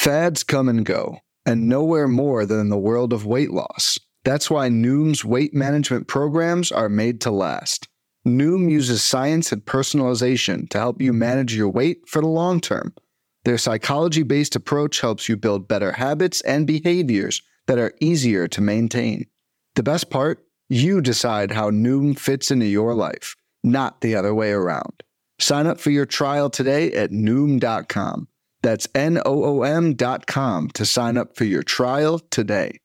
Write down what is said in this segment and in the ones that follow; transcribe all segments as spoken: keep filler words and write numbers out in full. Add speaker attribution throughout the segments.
Speaker 1: Fads come and go, and nowhere more than in the world of weight loss. That's why Noom's weight management programs are made to last. Noom uses science and personalization to help you manage your weight for the long term. Their psychology-based approach helps you build better habits and behaviors that are easier to maintain. The best part? You decide how Noom fits into your life, not the other way around. Sign up for your trial today at Noom dot com. That's N O O M dot com to sign up for your trial today.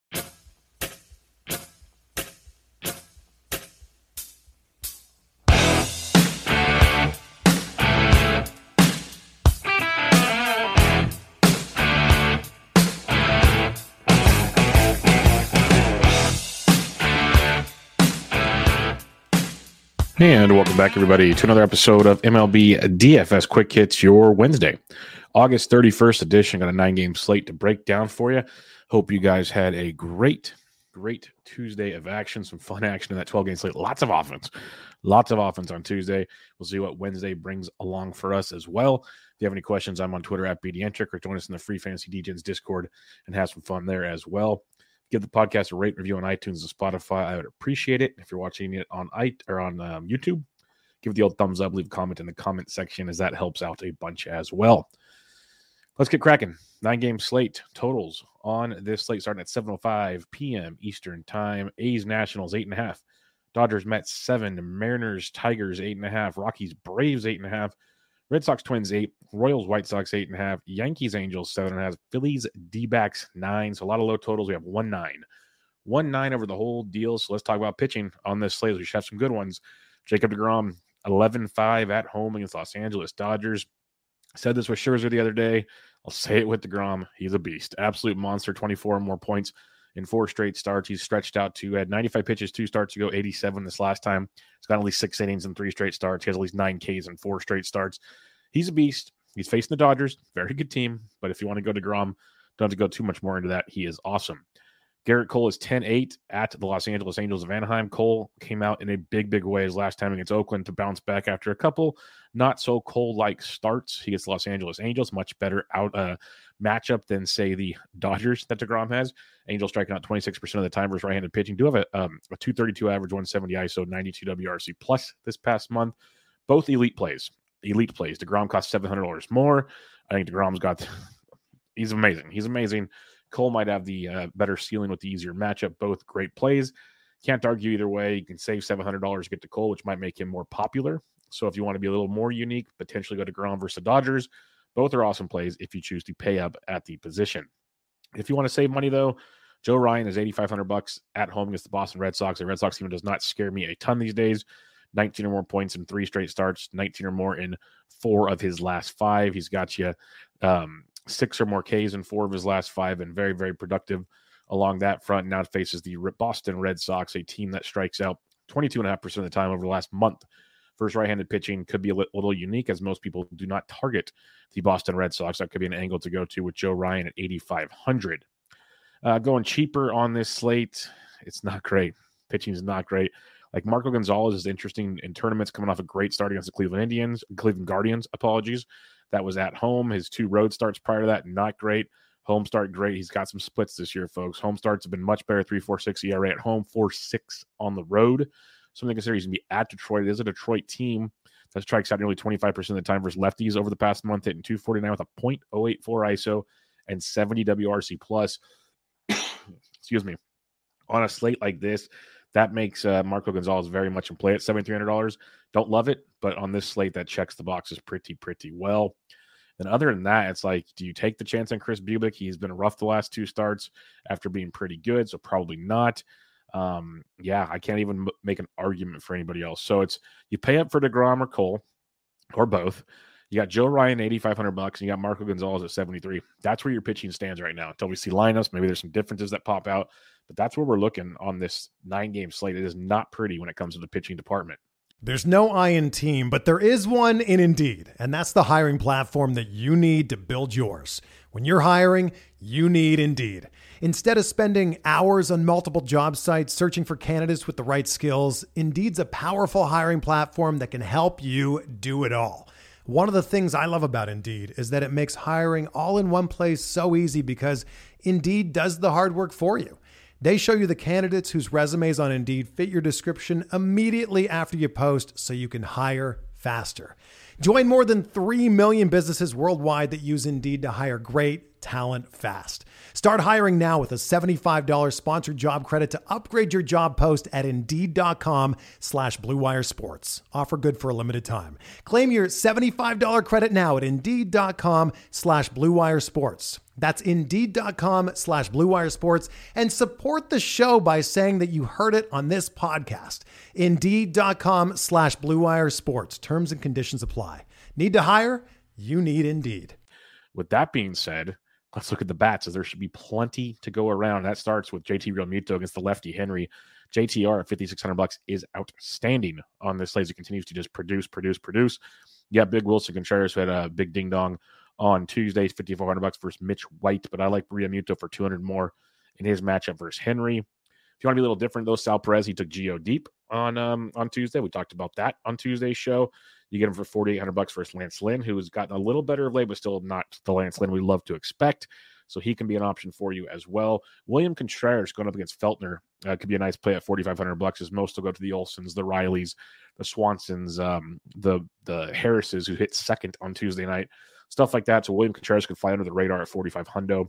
Speaker 2: And welcome back, everybody, to another episode of M L B D F S Quick Hits, your Wednesday, August thirty-first edition. Got a nine-game slate to break down for you. Hope you guys had a great, great Tuesday of action, some fun action in that twelve-game slate. Lots of offense. Lots of offense on Tuesday. We'll see what Wednesday brings along for us as well. If you have any questions, I'm on Twitter at BDentric, or join us in the Free Fantasy D Gens Discord and have some fun there as well. Give the podcast a rate, review on iTunes and Spotify. I would appreciate it. If you're watching it on i or on um, YouTube, give it the old thumbs up. Leave a comment in the comment section, as that helps out a bunch as well. Let's get cracking. Nine-game slate totals on this slate starting at seven oh five p.m. Eastern Time. A's Nationals eight and a half. Dodgers Mets seven. Mariners Tigers eight and a half. Rockies Braves eight and a half. Red Sox Twins eight, Royals White Sox eight and a half, Yankees Angels seven and a half, Phillies D-backs nine. So a lot of low totals. We have one nine, one nine over the whole deal. So let's talk about pitching on this slate. We should have some good ones. Jacob deGrom eleven five at home against Los Angeles Dodgers. I said this with Scherzer the other day. I'll say it with deGrom. He's a beast, absolute monster. twenty-four or more points in four straight starts. He's stretched out to had ninety-five pitches, two starts ago, eighty-seven this last time. He's got at least six innings in three straight starts. He has at least nine Ks in four straight starts. He's a beast. He's facing the Dodgers. Very good team. But if you want to go to DeGrom, don't have to go too much more into that. He is awesome. Garrett Cole is ten eight at the Los Angeles Angels of Anaheim. Cole came out in a big, big way his last time against Oakland to bounce back after a couple not so Cole-like starts. He gets the Los Angeles Angels, much better out uh, matchup than, say, the Dodgers that DeGrom has. Angels striking out twenty-six percent of the time versus right-handed pitching. Do have a, um, a two thirty-two average, one seventy I S O, ninety-two W R C plus this past month. Both elite plays. Elite plays. DeGrom cost seven hundred dollars more. I think DeGrom's got – he's amazing. He's amazing. Cole might have the uh, better ceiling with the easier matchup. Both great plays. Can't argue either way. You can save seven hundred dollars to get to Cole, which might make him more popular. So if you want to be a little more unique, potentially go to DeGrom versus the Dodgers. Both are awesome plays if you choose to pay up at the position. If you want to save money, though, Joe Ryan is eighty-five hundred bucks at home against the Boston Red Sox. The Red Sox team does not scare me a ton these days. nineteen or more points in three straight starts, nineteen or more in four of his last five. He's got you um, six or more Ks in four of his last five, and very, very productive along that front. Now it faces the Boston Red Sox, a team that strikes out twenty-two point five percent of the time over the last month. First right-handed pitching could be a little unique, as most people do not target the Boston Red Sox. That could be an angle to go to with Joe Ryan at eighty-five hundred. Uh, going cheaper on this slate, it's not great. Pitching is not great. Like Marco Gonzalez is interesting in tournaments, coming off a great start against the Cleveland Indians, Cleveland Guardians, apologies. That was at home. His two road starts prior to that, not great. Home start, great. He's got some splits this year, folks. Home starts have been much better, three point four six E R A at home, four point six on the road. Something to consider. He's going to be at Detroit. It is a Detroit team that strikes out nearly twenty-five percent of the time versus lefties over the past month, hitting two forty-nine with a point oh eight four I S O and seventy W R C plus. Excuse me. On a slate like this, that makes uh, Marco Gonzalez very much in play at seven thousand three hundred dollars. Don't love it, but on this slate, that checks the boxes pretty, pretty well. And other than that, it's like, do you take the chance on Chris Bubic? He's been rough the last two starts after being pretty good, so probably not. Um, yeah, I can't even m- make an argument for anybody else. So it's, you pay up for DeGrom or Cole, or both. You got Joe Ryan, eighty-five hundred bucks, and you got Marco Gonzalez at seventy-three. That's where your pitching stands right now. Until we see lineups, maybe there's some differences that pop out, but that's where we're looking on this nine-game slate. It is not pretty when it comes to the pitching department.
Speaker 3: There's no I in team, but there is one in Indeed, and that's the hiring platform that you need to build yours. When you're hiring, you need Indeed. Instead of spending hours on multiple job sites searching for candidates with the right skills, Indeed's a powerful hiring platform that can help you do it all. One of the things I love about Indeed is that it makes hiring all in one place so easy because Indeed does the hard work for you. They show you the candidates whose resumes on Indeed fit your description immediately after you post so you can hire faster. Join more than three million businesses worldwide that use Indeed to hire great talent fast. Start hiring now with a seventy-five dollars sponsored job credit to upgrade your job post at Indeed.com slash Blue Wire Sports. Offer good for a limited time. Claim your seventy-five dollars credit now at Indeed.com slash Blue Wire Sports. That's Indeed.com slash Blue Wire Sports, and support the show by saying that you heard it on this podcast. Indeed.com slash Blue Wire Sports. Terms and conditions apply. Need to hire? You need Indeed.
Speaker 2: With that being said, let's look at the bats, as there should be plenty to go around. That starts with J T Realmuto against the lefty Henry. J T R at fifty-six hundred bucks is outstanding on this slate. It continues to just produce, produce, produce. Yeah, Big Wilson Contreras, who had a big ding dong on Tuesday, fifty-four hundred bucks versus Mitch White, but I like Realmuto for two hundred more in his matchup versus Henry. If you want to be a little different, though, Sal Perez, he took Gio deep on um, on Tuesday. We talked about that on Tuesday's show. You get him for forty-eight hundred bucks versus Lance Lynn, who has gotten a little better of late, but still not the Lance Lynn we love to expect. So he can be an option for you as well. William Contreras going up against Feltner uh, could be a nice play at forty-five hundred bucks, as most will go to the Olsons, the Rileys, the Swansons, um, the the Harrises, who hit second on Tuesday night, stuff like that. So William Contreras could fly under the radar at forty-five hundred.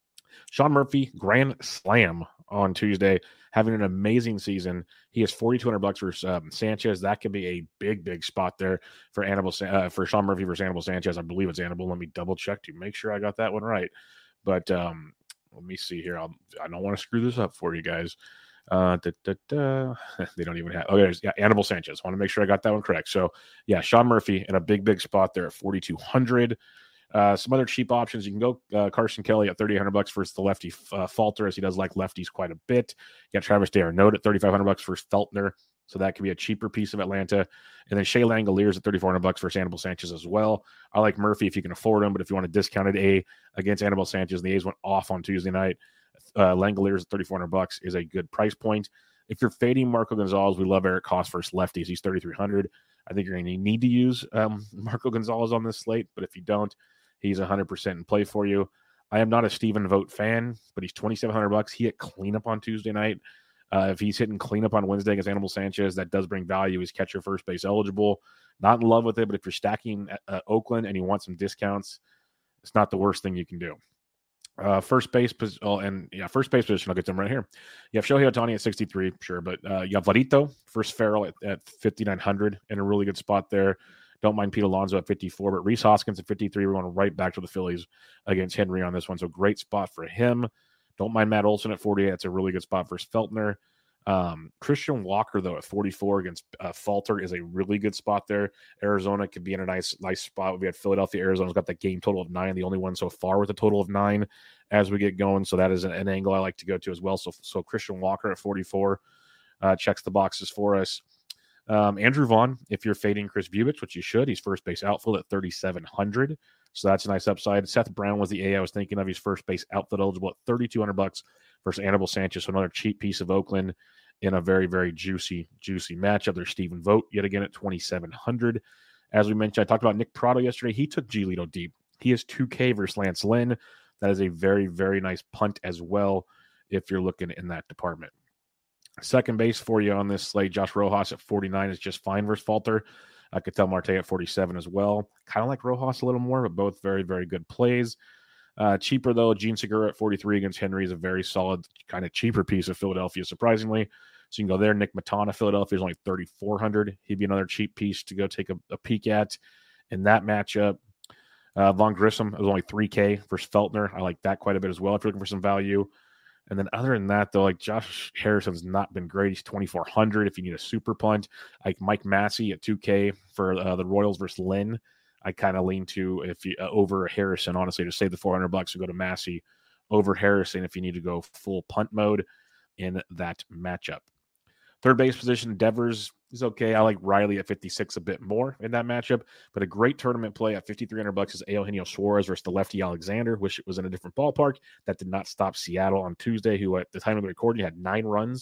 Speaker 2: Sean Murphy, grand slam on Tuesday, having an amazing season. He has forty-two hundred bucks versus um, Sanchez. That could be a big, big spot there for Anibal, uh, for Sean Murphy versus Anibal Sanchez. I believe it's Anibal. Let me double check to make sure I got that one right. But um, let me see here. I'll, I don't want to screw this up for you guys. Uh, da, da, da. They don't even have. Oh, there's yeah, Anibal Sanchez. I want to make sure I got that one correct. So yeah, Sean Murphy in a big, big spot there at forty-two hundred. Uh, some other cheap options. You can go uh, Carson Kelly at thirty-eight hundred bucks versus the lefty uh, Falter, as he does like lefties quite a bit. You got Travis d'Arnaud at thirty-five hundred bucks versus Feltner, so that could be a cheaper piece of Atlanta. And then Shea Langoliers at thirty-four hundred bucks versus Anibal Sanchez as well. I like Murphy if you can afford him, but if you want a discounted A against Anibal Sanchez, the A's went off on Tuesday night. Uh, Langoliers at thirty-four hundred bucks is a good price point. If you're fading Marco Gonzalez, we love Eric Koss versus lefties. He's thirty-three hundred. I think you're going to need to use um, Marco Gonzalez on this slate, but if you don't, he's one hundred percent in play for you. I am not a Stephen Vogt fan, but he's twenty-seven hundred bucks. He hit cleanup on Tuesday night. Uh, if he's hitting cleanup on Wednesday against Anibal Sanchez, that does bring value. He's catcher first base eligible. Not in love with it, but if you're stacking uh, Oakland and you want some discounts, it's not the worst thing you can do. Uh, first base, oh, and yeah, first base position, I'll get them right here. You have Shohei Ohtani at sixty-three, sure, but uh, you have Vladito versus Farrell at, at fifty-nine hundred in a really good spot there. Don't mind Pete Alonso at fifty-four, but Rhys Hoskins at fifty-three. We're going right back to the Phillies against Henry on this one, so great spot for him. Don't mind Matt Olson at forty-eight. That's a really good spot versus Feltner. Um, Christian Walker, though, at forty-four against uh, Falter is a really good spot there. Arizona could be in a nice nice spot. We had Philadelphia. Arizona's got that game total of nine, the only one so far with a total of nine as we get going. So that is an, an angle I like to go to as well. So, so Christian Walker at forty-four uh, checks the boxes for us. Um, Andrew Vaughn, if you're fading Chris Bubich, which you should, he's first base outfield at thirty-seven hundred. So that's a nice upside. Seth Brown was the A I was thinking of. He's first base outfield eligible at thirty-two hundred bucks versus Anibal Sanchez. So another cheap piece of Oakland in a very, very juicy, juicy matchup. There's Stephen Vogt yet again at twenty-seven hundred. As we mentioned, I talked about Nick Prado yesterday. He took Giolito deep. He is two K versus Lance Lynn. That is a very, very nice punt as well if you're looking in that department. Second base for you on this slate, Josh Rojas at forty-nine is just fine versus Falter. I could tell Marte at forty-seven as well. Kind of like Rojas a little more, but both very, very good plays. Uh, cheaper, though, Gene Segura at forty-three against Henry is a very solid, kind of cheaper piece of Philadelphia, surprisingly. So you can go there. Nick Matana, Philadelphia is only thirty-four hundred. He'd be another cheap piece to go take a, a peek at in that matchup. Uh, Von Grissom is only three K versus Feltner. I like that quite a bit as well if you're looking for some value. And then other than that, though, like Josh Harrison's not been great. He's twenty-four hundred if you need a super punt. Like Mike Massey at two K for uh, the Royals versus Lynn. I kind of lean to if you uh, over Harrison, honestly, to save the four hundred bucks and go to Massey over Harrison if you need to go full punt mode in that matchup. Third base position, Devers is okay. I like Riley at fifty-six a bit more in that matchup, but a great tournament play at fifty-three hundred bucks is Eugenio Suarez versus the lefty Alexander. Wish it was in a different ballpark. That did not stop Seattle on Tuesday, who at the time of the recording had nine runs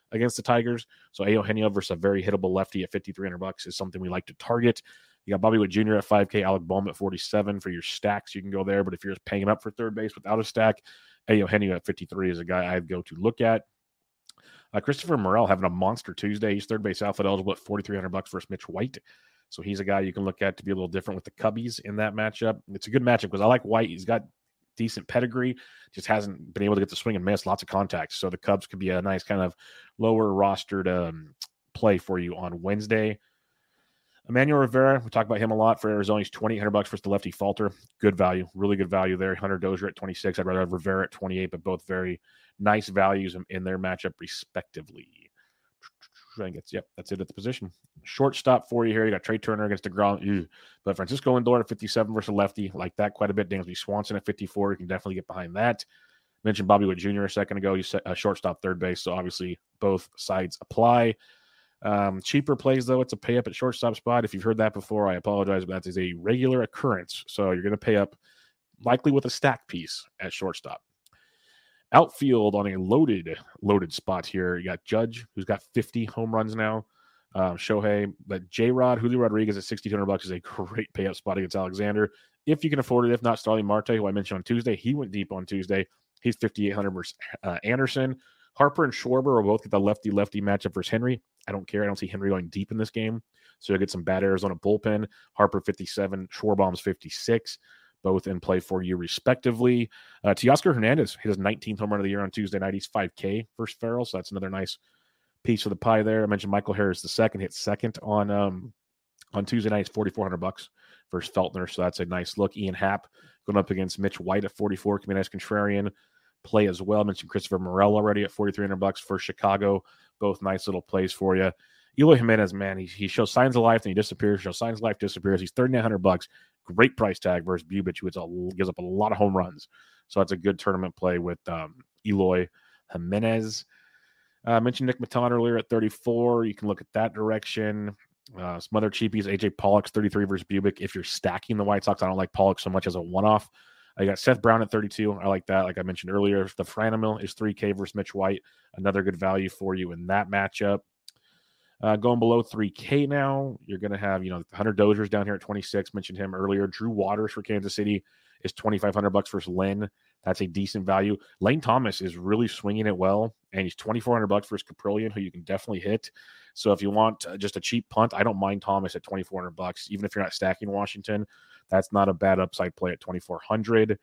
Speaker 2: against the Tigers. So A. Eugenio versus a very hittable lefty at fifty-three hundred bucks is something we like to target. You got Bobby Witt Junior at five K, Alec Bohm at forty-seven for your stacks. You can go there, but if you're just paying up for third base without a stack, A. Eugenio at fifty-three is a guy I'd go to look at. Uh, Christopher Morel having a monster Tuesday. He's third base outfield eligible at forty-three hundred bucks versus Mitch White. So he's a guy you can look at to be a little different with the Cubbies in that matchup. It's a good matchup because I like White. He's got decent pedigree, just hasn't been able to get the swing and miss, lots of contacts. So the Cubs could be a nice kind of lower rostered um, play for you on Wednesday. Emmanuel Rivera, we talk about him a lot for Arizona. He's twenty-eight hundred bucks versus the lefty Falter. Good value, really good value there. Hunter Dozier at twenty-six. I'd rather have Rivera at twenty-eight, but both very nice values in, in their matchup respectively. I think it's, yep, that's it at the position. Shortstop for you here. You got Trey Turner against DeGrom. Ew. But Francisco Lindor at fifty-seven versus lefty. Like that quite a bit. Dansby Swanson at fifty-four. You can definitely get behind that. Mentioned Bobby Witt Junior a second ago. He's a shortstop, third base. So obviously both sides apply. Um, cheaper plays, though, it's a pay up at shortstop spot. If you've heard that before, I apologize, but that is a regular occurrence. So you're going to pay up likely with a stack piece at shortstop. Outfield on a loaded, loaded spot here. You got Judge, who's got fifty home runs now. Um, Shohei, but J-Rod, Julio Rodriguez at sixty-two hundred bucks is a great pay up spot against Alexander. If you can afford it, if not, Starling Marte, who I mentioned on Tuesday, he went deep on Tuesday. He's fifty-eight hundred versus uh, Anderson. Harper and Schwarber will both get the lefty-lefty matchup versus Henry. I don't care. I don't see Henry going deep in this game. So you'll get some bad Arizona bullpen. Harper fifty-seven, Schwarbaum's fifty-six. Both in play for you respectively. Uh, Teoscar Hernandez hit his nineteenth home run of the year on Tuesday night. He's five K versus Farrell, so that's another nice piece of the pie there. I mentioned Michael Harris the second, hit second on um, on Tuesday night. It's forty-four hundred bucks versus Feltner, so that's a nice look. Ian Happ going up against Mitch White at forty-four. Can be a nice contrarian play as well. I mentioned Christopher Morel already at forty-three hundred bucks for Chicago. Both nice little plays for you. Eloy Jimenez, man, he, he shows signs of life, and he disappears. Shows signs of life, disappears. He's thirty-nine hundred bucks. Great price tag versus Bubich, who a, gives up a lot of home runs. So that's a good tournament play with um, Eloy Jimenez. Uh, I mentioned Nick Maton earlier at thirty-four. You can look at that direction. Uh, some other cheapies. A J Pollock's thirty-three versus Bubich. If you're stacking the White Sox, I don't like Pollock so much as a one-off. I got Seth Brown at thirty-two. I like that. Like I mentioned earlier, the Franmil is three K versus Mitch White. Another good value for you in that matchup. Uh, going below three K now, you're going to have, you know, Hunter Dozier's down here at twenty-six. Mentioned him earlier. Drew Waters for Kansas City is twenty-five hundred bucks versus Lynn. That's a decent value. Lane Thomas is really swinging it well, and he's twenty-four hundred bucks versus Caprillion, who you can definitely hit. So if you want uh, just a cheap punt, I don't mind Thomas at twenty-four hundred bucks, even if you're not stacking Washington. That's not a bad upside play at twenty-four hundred.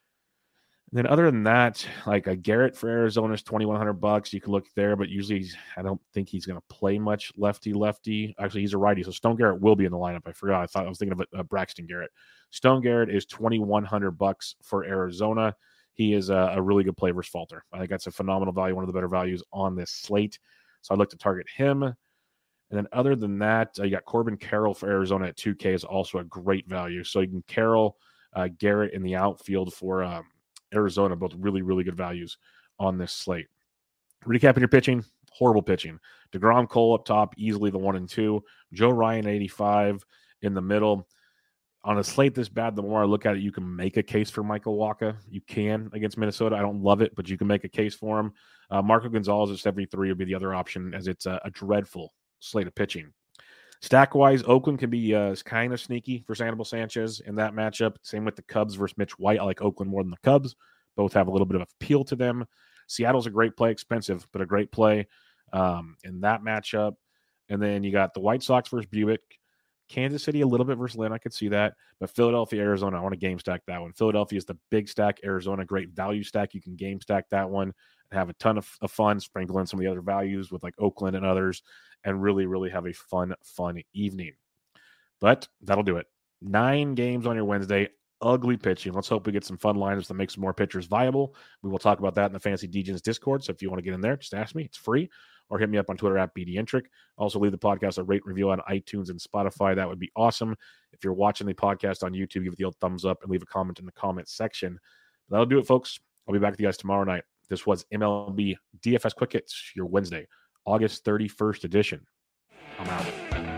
Speaker 2: And then other than that, like a Garrett for Arizona is twenty-one hundred bucks. You can look there, but usually he's, I don't think he's going to play much lefty-lefty. Actually, he's a righty, so Stone Garrett will be in the lineup. I forgot. I thought I was thinking of uh, Braxton Garrett. Stone Garrett is twenty-one hundred bucks for Arizona. He is a, a really good play versus Falter. I think that's a phenomenal value, one of the better values on this slate. So I'd look to target him. And then other than that, uh, you got Corbin Carroll for Arizona at two K is also a great value. So you can Carroll, uh, Garrett in the outfield for um, Arizona, both really, really good values on this slate. Recapping your pitching, horrible pitching. DeGrom, Cole up top, easily the one and two. Joe Ryan, eighty-five in the middle. On a slate this bad, the more I look at it, you can make a case for Michael Wacha. You can against Minnesota. I don't love it, but you can make a case for him. Uh, Marco Gonzalez at seventy-three would be the other option, as it's a, a dreadful slate of pitching. Stack-wise, Oakland can be uh, kind of sneaky for Sandoval Sanchez in that matchup. Same with the Cubs versus Mitch White. I like Oakland more than the Cubs. Both have a little bit of appeal to them. Seattle's a great play, expensive, but a great play um, in that matchup. And then you got the White Sox versus Buick. Kansas City a little bit versus Lynn. I could see that. But Philadelphia, Arizona, I want to game stack that one. Philadelphia is the big stack. Arizona, great value stack. You can game stack that one and have a ton of, of fun, sprinkle in some of the other values with like Oakland and others, and really, really have a fun, fun evening. But that'll do it. Nine games on your Wednesday. Ugly pitching. Let's hope we get some fun lineups that make some more pitchers viable. We will talk about that in the Fantasy Degens Discord. So if you want to get in there, just ask me. It's free. Or hit me up on Twitter at BDintric. Also, leave the podcast a rate review on iTunes and Spotify. That would be awesome. If you're watching the podcast on YouTube, give it the old thumbs up and leave a comment in the comment section. But that'll do it, folks. I'll be back with you guys tomorrow night. This was M L B D F S Quick Hits, your Wednesday, August thirty-first edition. I'm out.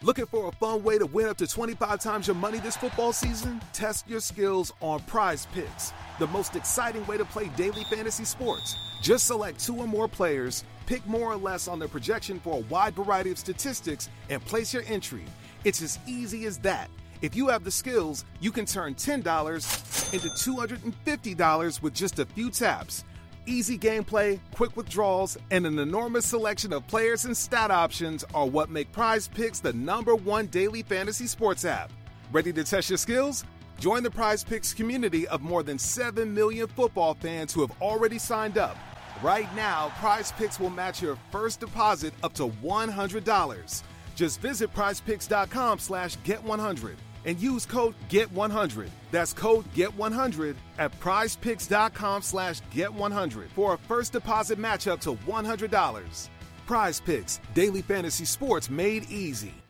Speaker 4: Looking for a fun way to win up to twenty-five times your money this football season? Test your skills on Prize Picks, the most exciting way to play daily fantasy sports. Just select two or more players, pick more or less on their projection for a wide variety of statistics, and place your entry. It's as easy as that. If you have the skills, you can turn ten dollars into two hundred fifty dollars with just a few taps. Easy gameplay, quick withdrawals, and an enormous selection of players and stat options are what make Prize Picks the number one daily fantasy sports app. Ready to test your skills? Join the Prize Picks community of more than seven million football fans who have already signed up. Right now, Prize Picks will match your first deposit up to one hundred dollars. Just visit prizepicks.com slash get one hundred and use code get one hundred. That's code get one hundred at prizepicks.com slash get one hundred for a first deposit match up to one hundred dollars. Prize Picks, daily fantasy sports made easy.